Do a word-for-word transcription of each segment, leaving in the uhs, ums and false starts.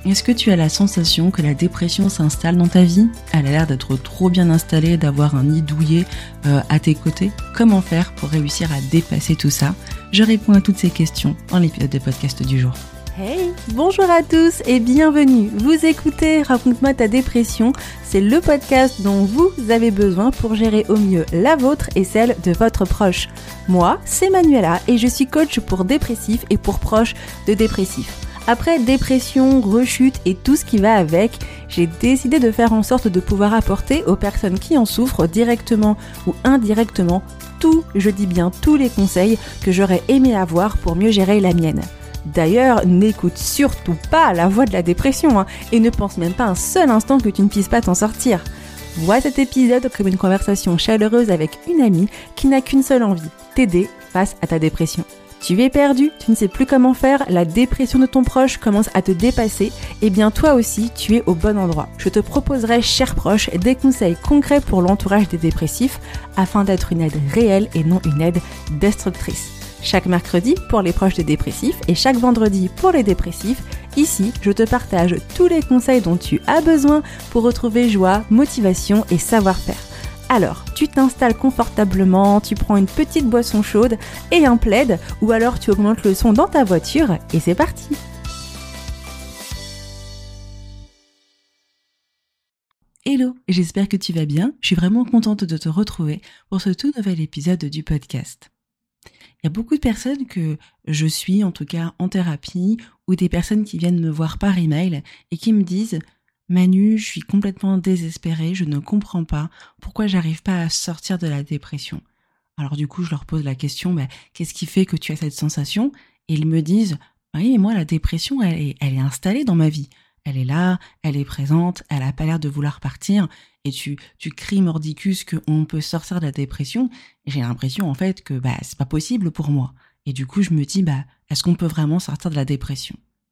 Est-ce que tu as la sensation que la dépression s'installe dans ta vie ? Elle a l'air d'être trop bien installée, d'avoir un nid douillet euh, à tes côtés. Comment faire pour réussir à dépasser tout ça ? Je réponds à toutes ces questions dans l'épisode de podcast du jour. Hey, bonjour à tous et bienvenue. Vous écoutez Raconte-moi ta dépression, c'est le podcast dont vous avez besoin pour gérer au mieux la vôtre et celle de votre proche. Moi, c'est Manuela et je suis coach pour dépressifs et pour proches de dépressifs. Après dépression, rechute et tout ce qui va avec, j'ai décidé de faire en sorte de pouvoir apporter aux personnes qui en souffrent directement ou indirectement tout, je dis bien tous les conseils que j'aurais aimé avoir pour mieux gérer la mienne. D'ailleurs, n'écoute surtout pas la voix de la dépression hein, et ne pense même pas un seul instant que tu ne puisses pas t'en sortir. Vois cet épisode comme une conversation chaleureuse avec une amie qui n'a qu'une seule envie, t'aider face à ta dépression. Tu es perdu, tu ne sais plus comment faire, la dépression de ton proche commence à te dépasser, et bien toi aussi, tu es au bon endroit. Je te proposerai, cher proche, des conseils concrets pour l'entourage des dépressifs afin d'être une aide réelle et non une aide destructrice. Chaque mercredi pour les proches des dépressifs et chaque vendredi pour les dépressifs, ici, je te partage tous les conseils dont tu as besoin pour retrouver joie, motivation et savoir-faire. Alors, tu t'installes confortablement, tu prends une petite boisson chaude et un plaid, ou alors tu augmentes le son dans ta voiture et c'est parti. Hello, j'espère que tu vas bien. Je suis vraiment contente de te retrouver pour ce tout nouvel épisode du podcast. Il y a beaucoup de personnes que je suis, en tout cas en thérapie, ou des personnes qui viennent me voir par email et qui me disent « Manu, je suis complètement désespérée, je ne comprends pas pourquoi j'arrive pas à sortir de la dépression. » Alors du coup, je leur pose la question bah, « Qu'est-ce qui fait que tu as cette sensation ?» Et ils me disent « Oui, mais moi, la dépression, elle est, elle est installée dans ma vie. Elle est là, elle est présente, elle a pas l'air de vouloir partir. » Et tu, tu cries mordicus qu'on peut sortir de la dépression. Et j'ai l'impression en fait que bah, c'est pas possible pour moi. Et du coup, je me dis bah, est-ce qu'on peut vraiment sortir de la dépression ?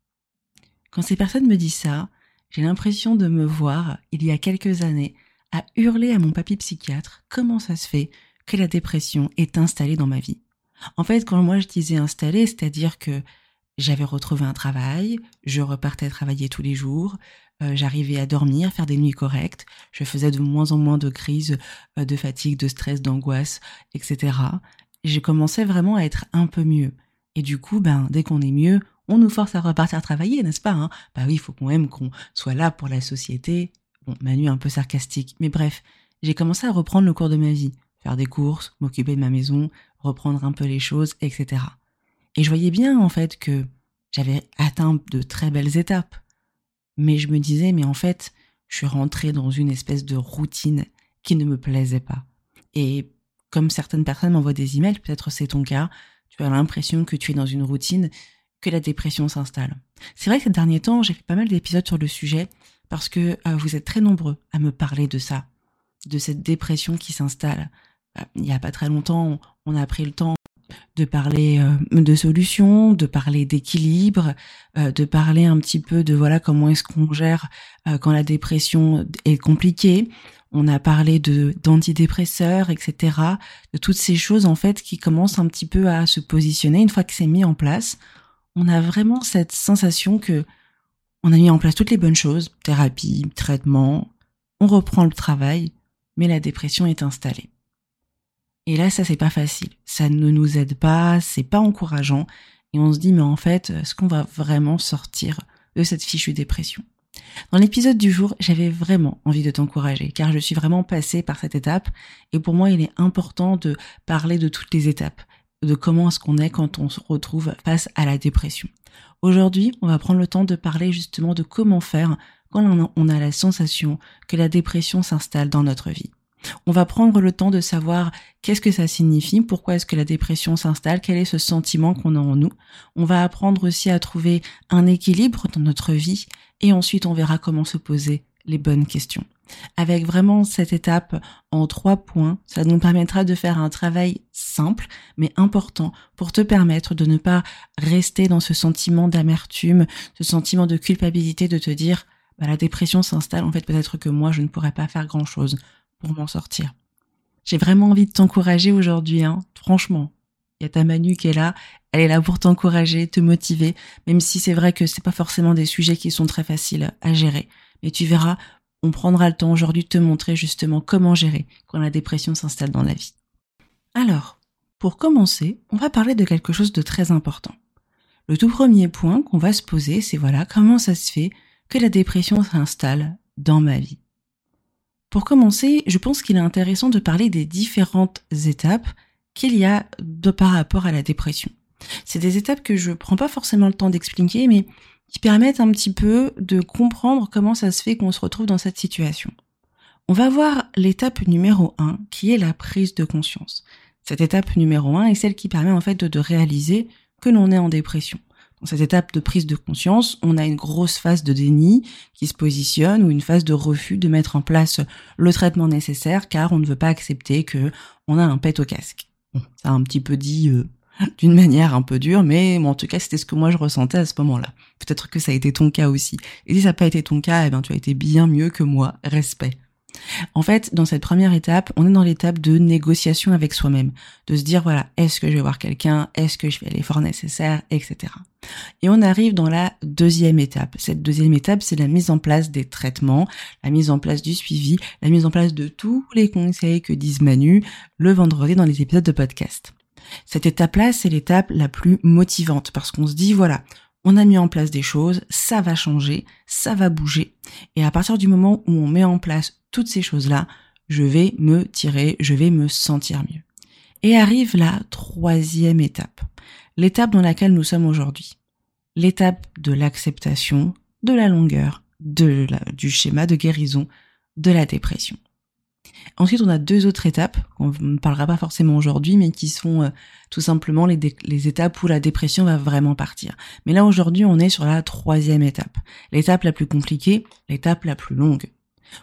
Quand ces personnes me disent ça, j'ai l'impression de me voir, il y a quelques années, à hurler à mon papy psychiatre comment ça se fait que la dépression est installée dans ma vie. En fait, quand moi je disais installée, c'est-à-dire que j'avais retrouvé un travail, je repartais travailler tous les jours, euh, j'arrivais à dormir, faire des nuits correctes, je faisais de moins en moins de crises euh, de fatigue, de stress, d'angoisse, et cetera. Et je commençais vraiment à être un peu mieux. Et du coup, ben, dès qu'on est mieux, on nous force à repartir travailler, n'est-ce pas hein ? Bah oui, il faut quand même qu'on soit là pour la société. Bon, Manu un peu sarcastique, mais bref, j'ai commencé à reprendre le cours de ma vie, faire des courses, m'occuper de ma maison, reprendre un peu les choses, et cetera. Et je voyais bien en fait que j'avais atteint de très belles étapes. Mais je me disais, mais en fait, je suis rentrée dans une espèce de routine qui ne me plaisait pas. Et comme certaines personnes m'envoient des emails, peut-être c'est ton cas, tu as l'impression que tu es dans une routine, que la dépression s'installe. C'est vrai que ces derniers temps, j'ai fait pas mal d'épisodes sur le sujet parce que euh, vous êtes très nombreux à me parler de ça, de cette dépression qui s'installe. Euh, il n'y a pas très longtemps, on a pris le temps de parler euh, de solutions, de parler d'équilibre, euh, de parler un petit peu de voilà comment est-ce qu'on gère euh, quand la dépression est compliquée. On a parlé de d'antidépresseurs, et cetera. De toutes ces choses en fait qui commencent un petit peu à se positionner. Une fois que c'est mis en place, on a vraiment cette sensation que on a mis en place toutes les bonnes choses, thérapie, traitement, on reprend le travail, mais la dépression est installée. Et là, ça, c'est pas facile. Ça ne nous aide pas, c'est pas encourageant. Et on se dit, mais en fait, est-ce qu'on va vraiment sortir de cette fichue dépression ? Dans l'épisode du jour, j'avais vraiment envie de t'encourager, car je suis vraiment passée par cette étape. Et pour moi, il est important de parler de toutes les étapes, de comment est-ce qu'on est quand on se retrouve face à la dépression. Aujourd'hui, on va prendre le temps de parler justement de comment faire quand on a la sensation que la dépression s'installe dans notre vie. On va prendre le temps de savoir qu'est-ce que ça signifie, pourquoi est-ce que la dépression s'installe, quel est ce sentiment qu'on a en nous. On va apprendre aussi à trouver un équilibre dans notre vie et ensuite on verra comment se poser les bonnes questions. Avec vraiment cette étape en trois points, ça nous permettra de faire un travail simple mais important pour te permettre de ne pas rester dans ce sentiment d'amertume, ce sentiment de culpabilité de te dire bah, la dépression s'installe, en fait peut-être que moi je ne pourrais pas faire grand-chose pour m'en sortir. J'ai vraiment envie de t'encourager aujourd'hui, hein. Franchement. Il y a ta Manu qui est là, elle est là pour t'encourager, te motiver, même si c'est vrai que c'est pas forcément des sujets qui sont très faciles à gérer. Mais tu verras, on prendra le temps aujourd'hui de te montrer justement comment gérer quand la dépression s'installe dans la vie. Alors, pour commencer, on va parler de quelque chose de très important. Le tout premier point qu'on va se poser, c'est voilà, comment ça se fait que la dépression s'installe dans ma vie. Pour commencer, je pense qu'il est intéressant de parler des différentes étapes qu'il y a de par rapport à la dépression. C'est des étapes que je prends pas forcément le temps d'expliquer, mais qui permettent un petit peu de comprendre comment ça se fait qu'on se retrouve dans cette situation. On va voir l'étape numéro un, qui est la prise de conscience. Cette étape numéro un est celle qui permet en fait de, de réaliser que l'on est en dépression. Dans cette étape de prise de conscience, on a une grosse phase de déni qui se positionne ou une phase de refus de mettre en place le traitement nécessaire car on ne veut pas accepter que on a un pet au casque. Bon, ça a un petit peu dit euh, d'une manière un peu dure, mais bon, en tout cas c'était ce que moi je ressentais à ce moment-là. Peut-être que ça a été ton cas aussi. Et si ça n'a pas été ton cas, eh ben tu as été bien mieux que moi. Respect. En fait, dans cette première étape, on est dans l'étape de négociation avec soi-même, de se dire voilà, est-ce que je vais voir quelqu'un, est-ce que je fais l'effort nécessaire, et cetera. Et on arrive dans la deuxième étape. Cette deuxième étape, c'est la mise en place des traitements, la mise en place du suivi, la mise en place de tous les conseils que disent Manu le vendredi dans les épisodes de podcast. Cette étape-là, c'est l'étape la plus motivante parce qu'on se dit voilà, on a mis en place des choses, ça va changer, ça va bouger. Et à partir du moment où on met en place toutes ces choses-là, je vais me tirer, je vais me sentir mieux. Et arrive la troisième étape, l'étape dans laquelle nous sommes aujourd'hui. L'étape de l'acceptation, de la longueur, de la, du schéma de guérison, de la dépression. Ensuite, on a deux autres étapes, on ne parlera pas forcément aujourd'hui, mais qui sont euh, tout simplement les, dé- les étapes où la dépression va vraiment partir. Mais là, aujourd'hui, on est sur la troisième étape. L'étape la plus compliquée, l'étape la plus longue. Pourquoi ?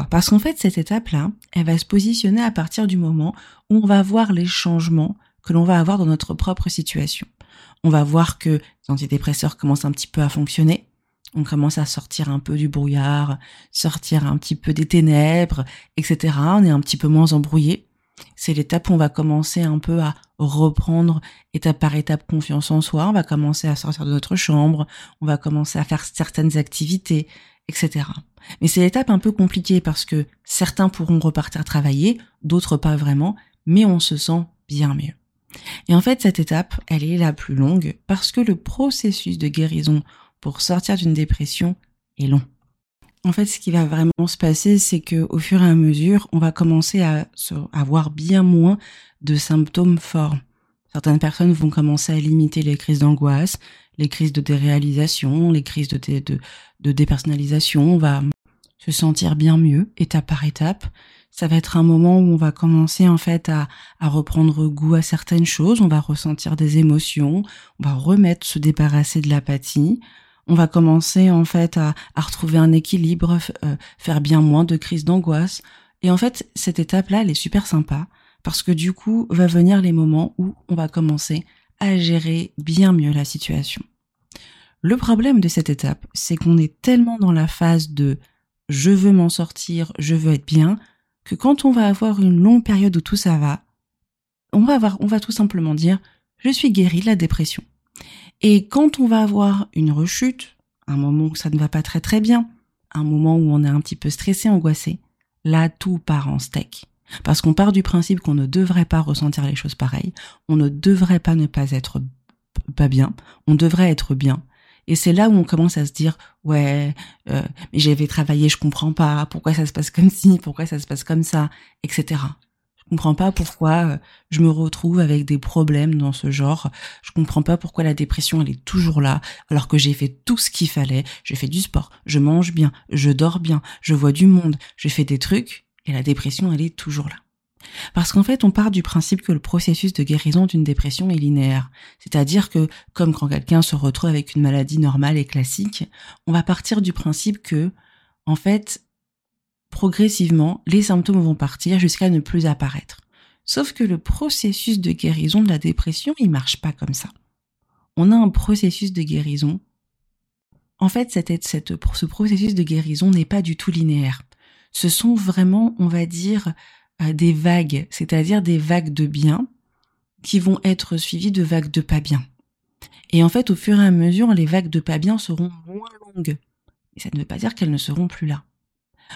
Parce qu'en fait, cette étape-là, elle va se positionner à partir du moment où on va voir les changements que l'on va avoir dans notre propre situation. On va voir que les antidépresseurs commencent un petit peu à fonctionner. On commence à sortir un peu du brouillard, sortir un petit peu des ténèbres, et cetera. On est un petit peu moins embrouillé. C'est l'étape où on va commencer un peu à reprendre étape par étape confiance en soi. On va commencer à sortir de notre chambre. On va commencer à faire certaines activités, et cetera. Mais c'est l'étape un peu compliquée parce que certains pourront repartir travailler, d'autres pas vraiment, mais on se sent bien mieux. Et en fait, cette étape, elle est la plus longue parce que le processus de guérison pour sortir d'une dépression est long. En fait, ce qui va vraiment se passer, c'est que au fur et à mesure, on va commencer à se, à avoir bien moins de symptômes forts. Certaines personnes vont commencer à limiter les crises d'angoisse, les crises de déréalisation, les crises de, dé, de, de dépersonnalisation. On va se sentir bien mieux, étape par étape. Ça va être un moment où on va commencer en fait à, à reprendre goût à certaines choses. On va ressentir des émotions. On va remettre, se débarrasser de l'apathie. On va commencer en fait à, à retrouver un équilibre, euh, faire bien moins de crises d'angoisse. Et en fait, cette étape-là, elle est super sympa parce que du coup, va venir les moments où on va commencer à gérer bien mieux la situation. Le problème de cette étape, c'est qu'on est tellement dans la phase de « je veux m'en sortir, je veux être bien » que quand on va avoir une longue période où tout ça va, on va avoir, on va tout simplement dire « je suis guéri de la dépression ». Et quand on va avoir une rechute, un moment où ça ne va pas très très bien, un moment où on est un petit peu stressé, angoissé, là tout part en steak. Parce qu'on part du principe qu'on ne devrait pas ressentir les choses pareilles, on ne devrait pas ne pas être pas bien, on devrait être bien. Et c'est là où on commence à se dire ouais, euh, mais j'avais travaillé, je comprends pas, pourquoi ça se passe comme ci, pourquoi ça se passe comme ça, et cetera. Je comprends pas pourquoi je me retrouve avec des problèmes dans ce genre. Je comprends pas pourquoi la dépression elle est toujours là alors que j'ai fait tout ce qu'il fallait. J'ai fait du sport, je mange bien, je dors bien, je vois du monde, je fais des trucs et la dépression elle est toujours là. Parce qu'en fait, on part du principe que le processus de guérison d'une dépression est linéaire. C'est-à-dire que, comme quand quelqu'un se retrouve avec une maladie normale et classique, on va partir du principe que, en fait, progressivement, les symptômes vont partir jusqu'à ne plus apparaître. Sauf que le processus de guérison de la dépression, il marche pas comme ça. On a un processus de guérison. En fait, cette, cette, ce processus de guérison n'est pas du tout linéaire. Ce sont vraiment, on va dire, des vagues, c'est-à-dire des vagues de bien, qui vont être suivies de vagues de pas bien. Et en fait, au fur et à mesure, les vagues de pas bien seront moins longues. Et ça ne veut pas dire qu'elles ne seront plus là. Pourquoi ?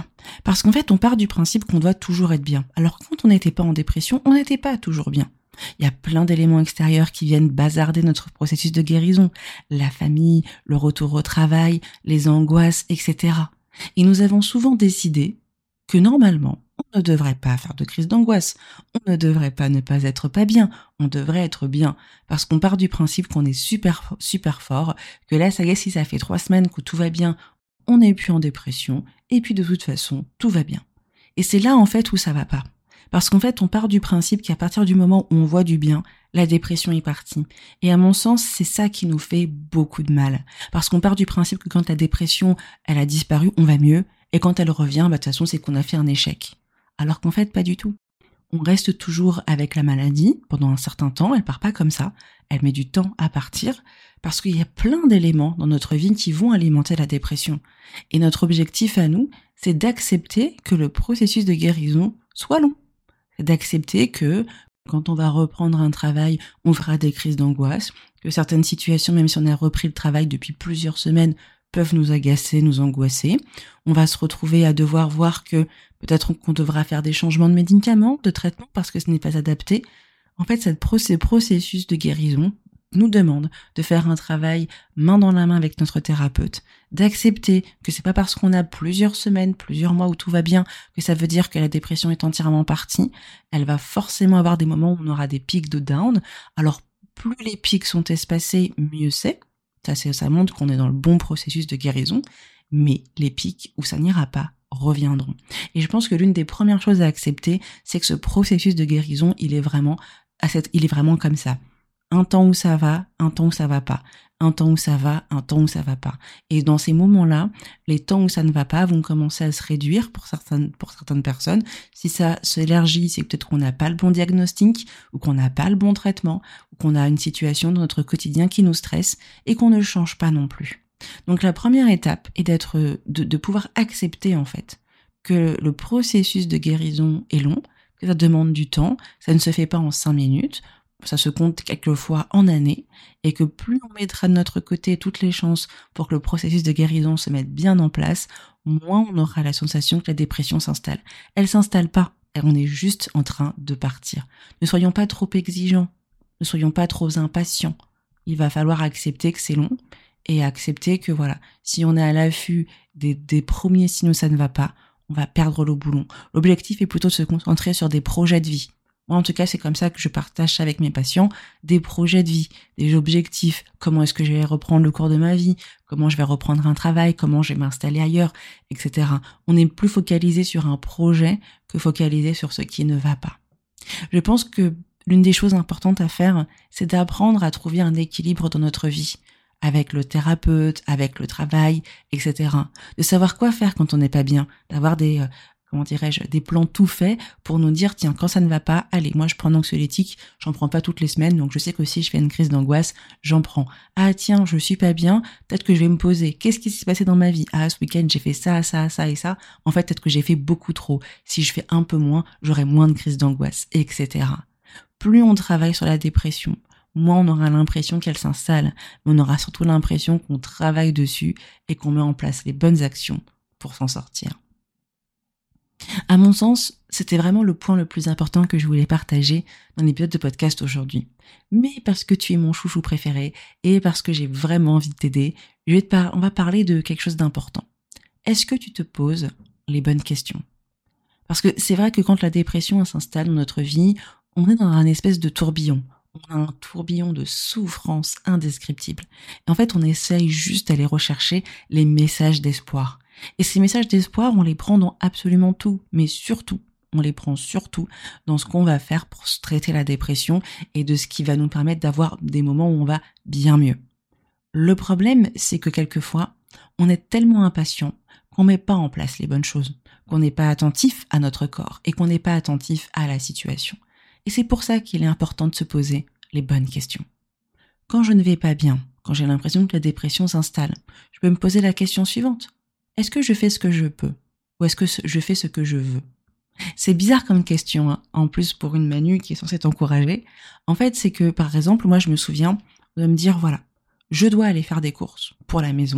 Parce qu'en fait, on part du principe qu'on doit toujours être bien. Alors quand on n'était pas en dépression, on n'était pas toujours bien. Il y a plein d'éléments extérieurs qui viennent bazarder notre processus de guérison. La famille, le retour au travail, les angoisses, et cetera. Et nous avons souvent décidé que normalement, on ne devrait pas faire de crise d'angoisse. On ne devrait pas ne pas être pas bien. On devrait être bien. Parce qu'on part du principe qu'on est super, super fort, que là, ça y est, si ça fait trois semaines que tout va bien, on n'est plus en dépression, et puis de toute façon, tout va bien. Et c'est là, en fait, où ça va pas. Parce qu'en fait, on part du principe qu'à partir du moment où on voit du bien, la dépression est partie. Et à mon sens, c'est ça qui nous fait beaucoup de mal. Parce qu'on part du principe que quand la dépression, elle a disparu, on va mieux, et quand elle revient, bah, de toute façon, c'est qu'on a fait un échec. Alors qu'en fait, pas du tout. On reste toujours avec la maladie pendant un certain temps, elle part pas comme ça, elle met du temps à partir, parce qu'il y a plein d'éléments dans notre vie qui vont alimenter la dépression. Et notre objectif à nous, c'est d'accepter que le processus de guérison soit long. C'est d'accepter que quand on va reprendre un travail, on fera des crises d'angoisse, que certaines situations, même si on a repris le travail depuis plusieurs semaines, peuvent nous agacer, nous angoisser. On va se retrouver à devoir voir que peut-être qu'on devra faire des changements de médicaments, de traitements, parce que ce n'est pas adapté. En fait, cette pro- ces processus de guérison nous demande de faire un travail main dans la main avec notre thérapeute, d'accepter que c'est pas parce qu'on a plusieurs semaines, plusieurs mois où tout va bien que ça veut dire que la dépression est entièrement partie. Elle va forcément avoir des moments où on aura des pics de down. Alors, plus les pics sont espacés, mieux c'est. Ça, c'est, ça montre qu'on est dans le bon processus de guérison, mais les pics où ça n'ira pas reviendront. Et je pense que l'une des premières choses à accepter, c'est que ce processus de guérison, il est vraiment, à cette, il est vraiment comme ça. Un temps où ça va, un temps où ça va pas. Un temps où ça va, un temps où ça va pas. Et dans ces moments-là, les temps où ça ne va pas vont commencer à se réduire pour certaines, pour certaines personnes. Si ça s'élargit, c'est peut-être qu'on n'a pas le bon diagnostic, ou qu'on n'a pas le bon traitement, ou qu'on a une situation dans notre quotidien qui nous stresse, et qu'on ne change pas non plus. Donc la première étape est d'être, de, de pouvoir accepter, en fait, que le processus de guérison est long, que ça demande du temps, ça ne se fait pas en cinq minutes, ça se compte quelquefois en années, et que plus on mettra de notre côté toutes les chances pour que le processus de guérison se mette bien en place, moins on aura la sensation que la dépression s'installe. Elle s'installe pas, on est juste en train de partir. Ne soyons pas trop exigeants, ne soyons pas trop impatients. Il va falloir accepter que c'est long, et accepter que voilà, si on est à l'affût des, des premiers signaux ça ne va pas, on va perdre le boulon. L'objectif est plutôt de se concentrer sur des projets de vie. Moi, en tout cas, c'est comme ça que je partage avec mes patients, des projets de vie, des objectifs. Comment est-ce que je vais reprendre le cours de ma vie? Comment je vais reprendre un travail? Comment je vais m'installer ailleurs? Etc. On est plus focalisé sur un projet que focalisé sur ce qui ne va pas. Je pense que l'une des choses importantes à faire, c'est d'apprendre à trouver un équilibre dans notre vie, avec le thérapeute, avec le travail, et cetera. De savoir quoi faire quand on n'est pas bien, d'avoir des... Euh, comment dirais-je, des plans tout faits pour nous dire, tiens, quand ça ne va pas, allez, moi je prends un anxiolytique, j'en prends pas toutes les semaines, donc je sais que si je fais une crise d'angoisse, j'en prends. Ah tiens, je suis pas bien, peut-être que je vais me poser, qu'est-ce qui s'est passé dans ma vie? Ah, ce week-end, j'ai fait ça, ça, ça et ça, en fait, peut-être que j'ai fait beaucoup trop. Si je fais un peu moins, j'aurai moins de crises d'angoisse, et cetera. Plus on travaille sur la dépression, moins on aura l'impression qu'elle s'installe, mais on aura surtout l'impression qu'on travaille dessus et qu'on met en place les bonnes actions pour s'en sortir. À mon sens, c'était vraiment le point le plus important que je voulais partager dans l'épisode de podcast aujourd'hui. Mais parce que tu es mon chouchou préféré et parce que j'ai vraiment envie de t'aider, je vais te par- on va parler de quelque chose d'important. Est-ce que tu te poses les bonnes questions? Parce que c'est vrai que quand la dépression s'installe dans notre vie, on est dans un espèce de tourbillon. On a un tourbillon de souffrance indescriptible. Et en fait, on essaye juste d'aller rechercher les messages d'espoir. Et ces messages d'espoir, on les prend dans absolument tout, mais surtout, on les prend surtout dans ce qu'on va faire pour traiter la dépression et de ce qui va nous permettre d'avoir des moments où on va bien mieux. Le problème, c'est que quelquefois, on est tellement impatient qu'on met pas en place les bonnes choses, qu'on n'est pas attentif à notre corps et qu'on n'est pas attentif à la situation. Et c'est pour ça qu'il est important de se poser les bonnes questions. Quand je ne vais pas bien, quand j'ai l'impression que la dépression s'installe, je peux me poser la question suivante. Est-ce que je fais ce que je peux? Ou est-ce que je fais ce que je veux? C'est bizarre comme question, hein. En plus pour une Manu qui est censée t'encourager. En fait, c'est que, par exemple, moi je me souviens de me dire, voilà, je dois aller faire des courses pour la maison.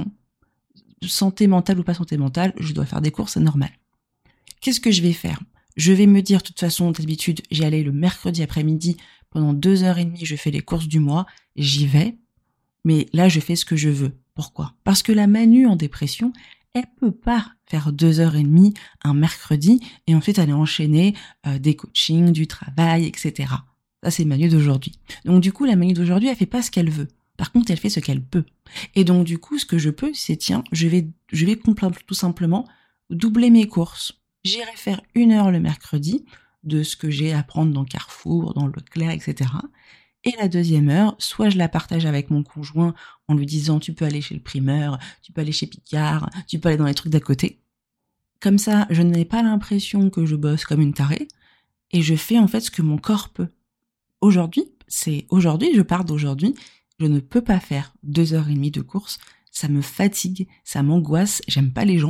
Santé mentale ou pas santé mentale, je dois faire des courses, c'est normal. Qu'est-ce que je vais faire ? Je vais me dire, de toute façon, d'habitude, j'y allais le mercredi après-midi, pendant deux heures et demie, je fais les courses du mois, j'y vais, mais là, je fais ce que je veux. Pourquoi ? Parce que la Manu en dépression, elle peut pas faire deux heures et demie un mercredi et ensuite aller enchaîner euh, des coachings, du travail, et cetera. Ça, c'est Manu d'aujourd'hui. Donc du coup, la Manu d'aujourd'hui, elle fait pas ce qu'elle veut. Par contre, elle fait ce qu'elle peut. Et donc du coup, ce que je peux, c'est tiens, je vais, je vais tout simplement doubler mes courses. J'irai faire une heure le mercredi de ce que j'ai à prendre dans Carrefour, dans Leclerc, et cetera. Et la deuxième heure, soit je la partage avec mon conjoint en lui disant tu peux aller chez le primeur, tu peux aller chez Picard, tu peux aller dans les trucs d'à côté. Comme ça, je n'ai pas l'impression que je bosse comme une tarée et je fais en fait ce que mon corps peut. Aujourd'hui, c'est aujourd'hui, je pars d'aujourd'hui, je ne peux pas faire deux heures et demie de course, ça me fatigue, ça m'angoisse, j'aime pas les gens.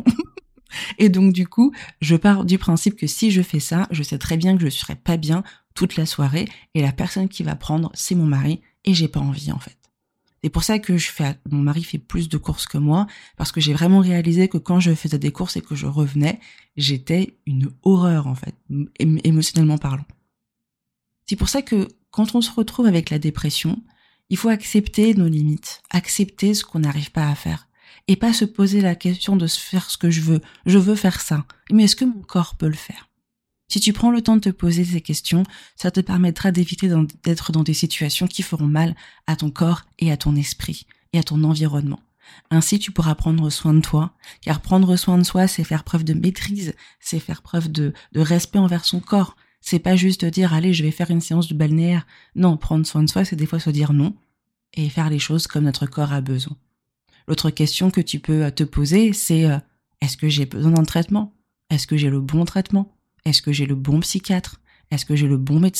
Et donc du coup, je pars du principe que si je fais ça, je sais très bien que je serai pas bien toute la soirée et la personne qui va prendre, c'est mon mari et j'ai pas envie en fait. C'est pour ça que je fais, mon mari fait plus de courses que moi parce que j'ai vraiment réalisé que quand je faisais des courses et que je revenais, j'étais une horreur en fait, émo- émotionnellement parlant. C'est pour ça que quand on se retrouve avec la dépression, il faut accepter nos limites, accepter ce qu'on n'arrive pas à faire. Et pas se poser la question de se faire ce que je veux. Je veux faire ça. Mais est-ce que mon corps peut le faire ? Si tu prends le temps de te poser ces questions, ça te permettra d'éviter d'être dans des situations qui feront mal à ton corps et à ton esprit et à ton environnement. Ainsi, tu pourras prendre soin de toi, car prendre soin de soi, c'est faire preuve de maîtrise, c'est faire preuve de, de respect envers son corps. C'est pas juste dire, allez, je vais faire une séance de balnéaire. Non, prendre soin de soi, c'est des fois se dire non et faire les choses comme notre corps a besoin. L'autre question que tu peux te poser, c'est euh, est-ce que j'ai besoin d'un traitement ? Est-ce que j'ai le bon traitement ? Est-ce que j'ai le bon psychiatre ? Est-ce que j'ai le bon médecin ?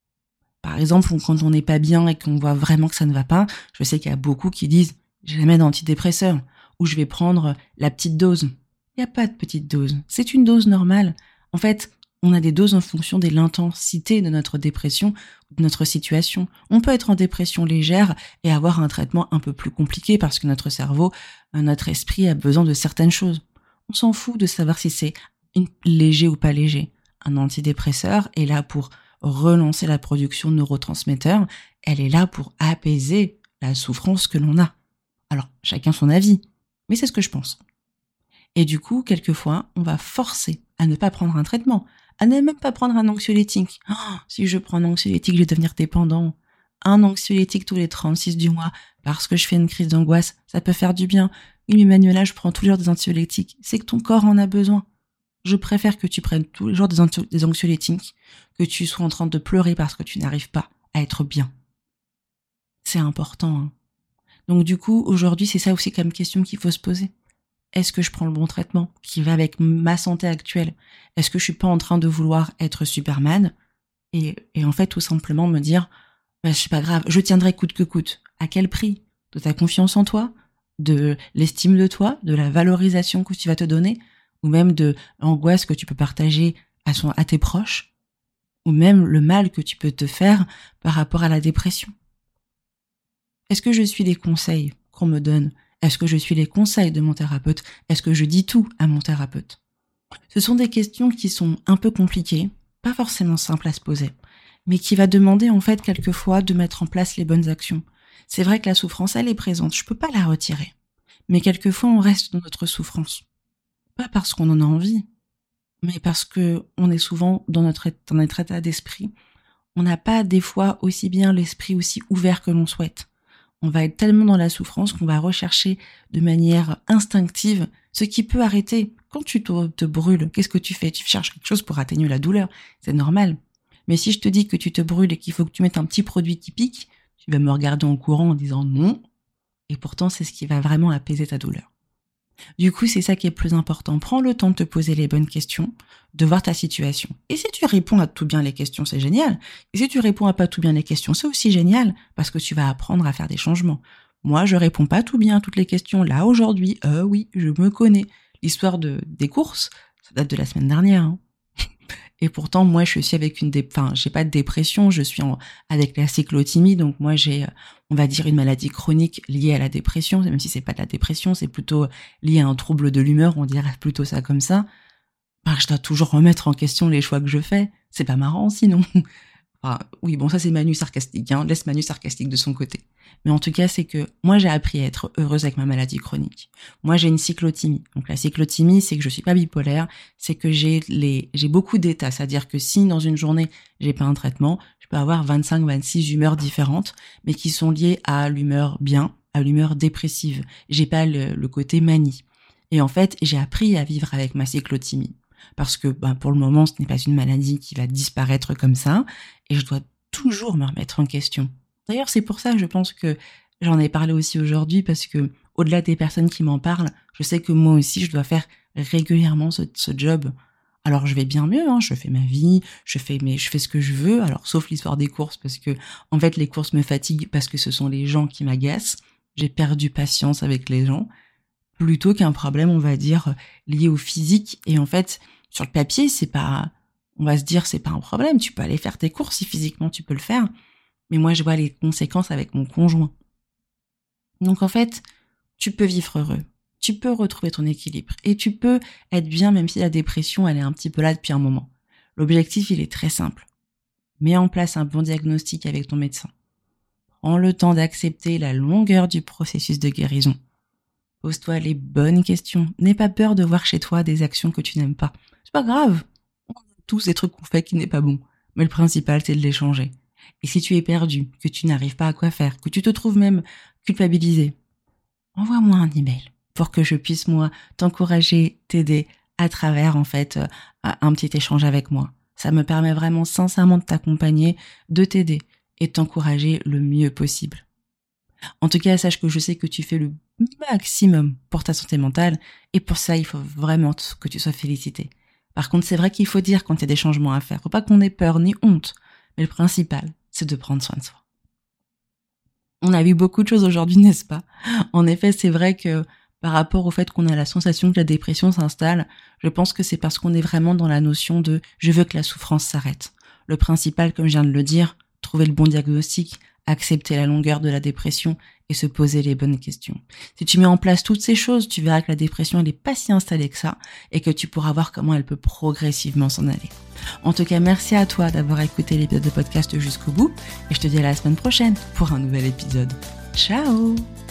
Par exemple, quand on n'est pas bien et qu'on voit vraiment que ça ne va pas, je sais qu'il y a beaucoup qui disent « j'ai jamais d'antidépresseur » ou « je vais prendre la petite dose ». Il n'y a pas de petite dose, c'est une dose normale. En fait, on a des doses en fonction de l'intensité de notre dépression ou de notre situation. On peut être en dépression légère et avoir un traitement un peu plus compliqué parce que notre cerveau, notre esprit a besoin de certaines choses. On s'en fout de savoir si c'est léger ou pas léger. Un antidépresseur est là pour relancer la production de neurotransmetteurs. Elle est là pour apaiser la souffrance que l'on a. Alors, chacun son avis, mais c'est ce que je pense. Et du coup, quelquefois, on va forcer à ne pas prendre un traitement, à ne même pas prendre un anxiolytique. Oh, si je prends un anxiolytique, je vais devenir dépendant. Un anxiolytique tous les trente-six du mois, parce que je fais une crise d'angoisse, ça peut faire du bien. Oui, mais Manuela, je prends tous les jours des anxiolytiques. C'est que ton corps en a besoin. Je préfère que tu prennes tous les jours des, anxio- des anxiolytiques, que tu sois en train de pleurer parce que tu n'arrives pas à être bien. C'est important, hein. Donc du coup, aujourd'hui, c'est ça aussi comme question qu'il faut se poser. Est-ce que je prends le bon traitement qui va avec ma santé actuelle ? Est-ce que je suis pas en train de vouloir être Superman et, et en fait tout simplement me dire bah, c'est pas grave, je tiendrai coûte que coûte. À quel prix ? De ta confiance en toi, de l'estime de toi, de la valorisation que tu vas te donner, ou même de l'angoisse que tu peux partager à, son, à tes proches, ou même le mal que tu peux te faire par rapport à la dépression. Est-ce que je suis les conseils qu'on me donne ? Est-ce que je suis les conseils de mon thérapeute ? Est-ce que je dis tout à mon thérapeute ? Ce sont des questions qui sont un peu compliquées, pas forcément simples à se poser, mais qui va demander en fait quelquefois de mettre en place les bonnes actions. C'est vrai que la souffrance, elle est présente, je peux pas la retirer. Mais quelquefois, on reste dans notre souffrance. Pas parce qu'on en a envie, mais parce que on est souvent dans notre, dans notre état d'esprit. On n'a pas des fois aussi bien l'esprit aussi ouvert que l'on souhaite. On va être tellement dans la souffrance qu'on va rechercher de manière instinctive ce qui peut arrêter. Quand tu te, te brûles, qu'est-ce que tu fais ? Tu cherches quelque chose pour atténuer la douleur. C'est normal. Mais si je te dis que tu te brûles et qu'il faut que tu mettes un petit produit qui pique, tu vas me regarder en courant en disant non. Et pourtant, c'est ce qui va vraiment apaiser ta douleur. Du coup, c'est ça qui est le plus important. Prends le temps de te poser les bonnes questions, de voir ta situation. Et si tu réponds à tout bien les questions, c'est génial. Et si tu réponds à pas tout bien les questions, c'est aussi génial, parce que tu vas apprendre à faire des changements. Moi, je réponds pas tout bien à toutes les questions. Là, aujourd'hui, euh oui, je me connais. L'histoire de, des courses, ça date de la semaine dernière. Hein. Et pourtant, moi, je suis avec une, dé... enfin, j'ai pas de dépression, je suis en... avec la cyclothymie, donc moi, j'ai, on va dire, une maladie chronique liée à la dépression, même si c'est pas de la dépression, c'est plutôt lié à un trouble de l'humeur, on dirait plutôt ça comme ça. Ben, je dois toujours remettre en question les choix que je fais. C'est pas marrant, sinon. Enfin, oui, bon, ça c'est Manu sarcastique, hein. Laisse Manu sarcastique de son côté. Mais en tout cas, c'est que moi j'ai appris à être heureuse avec ma maladie chronique. Moi j'ai une cyclothymie. Donc la cyclothymie, c'est que je suis pas bipolaire, c'est que j'ai les, j'ai beaucoup d'états. C'est-à-dire que si dans une journée j'ai pas un traitement, je peux avoir vingt-cinq, vingt-six humeurs différentes, mais qui sont liées à l'humeur bien, à l'humeur dépressive. J'ai pas le, le côté manie. Et en fait, j'ai appris à vivre avec ma cyclothymie. Parce que ben, pour le moment, ce n'est pas une maladie qui va disparaître comme ça, et je dois toujours me remettre en question. D'ailleurs, c'est pour ça que je pense que j'en ai parlé aussi aujourd'hui, parce que au-delà des personnes qui m'en parlent, je sais que moi aussi, je dois faire régulièrement ce, ce job. Alors, je vais bien mieux, hein, je fais ma vie, je fais mes, je fais ce que je veux, alors sauf l'histoire des courses, parce que en fait, les courses me fatiguent parce que ce sont les gens qui m'agacent. J'ai perdu patience avec les gens, plutôt qu'un problème, on va dire, lié au physique. Et en fait, sur le papier, c'est pas, on va se dire, c'est pas un problème. Tu peux aller faire tes courses si physiquement tu peux le faire. Mais moi, je vois les conséquences avec mon conjoint. Donc en fait, tu peux vivre heureux. Tu peux retrouver ton équilibre. Et tu peux être bien même si la dépression, elle est un petit peu là depuis un moment. L'objectif, il est très simple. Mets en place un bon diagnostic avec ton médecin. Prends le temps d'accepter la longueur du processus de guérison. Pose-toi les bonnes questions. N'aie pas peur de voir chez toi des actions que tu n'aimes pas. C'est pas grave. On a tous des trucs qu'on fait qui n'est pas bon. Mais le principal, c'est de les changer. Et si tu es perdu, que tu n'arrives pas à quoi faire, que tu te trouves même culpabilisé, envoie-moi un email pour que je puisse, moi, t'encourager, t'aider à travers, en fait, un petit échange avec moi. Ça me permet vraiment sincèrement de t'accompagner, de t'aider et de t'encourager le mieux possible. En tout cas, sache que je sais que tu fais le maximum pour ta santé mentale, et pour ça, il faut vraiment que tu sois félicité. Par contre, c'est vrai qu'il faut dire quand il y a des changements à faire. Faut pas qu'on ait peur ni honte, mais le principal, c'est de prendre soin de soi. On a vu beaucoup de choses aujourd'hui, n'est-ce pas? En effet, c'est vrai que par rapport au fait qu'on a la sensation que la dépression s'installe, je pense que c'est parce qu'on est vraiment dans la notion de « je veux que la souffrance s'arrête ». Le principal, comme je viens de le dire, trouver le bon diagnostic, accepter la longueur de la dépression et se poser les bonnes questions. Si tu mets en place toutes ces choses, tu verras que la dépression, elle n'est pas si installée que ça et que tu pourras voir comment elle peut progressivement s'en aller. En tout cas, merci à toi d'avoir écouté l'épisode de podcast jusqu'au bout et je te dis à la semaine prochaine pour un nouvel épisode. Ciao!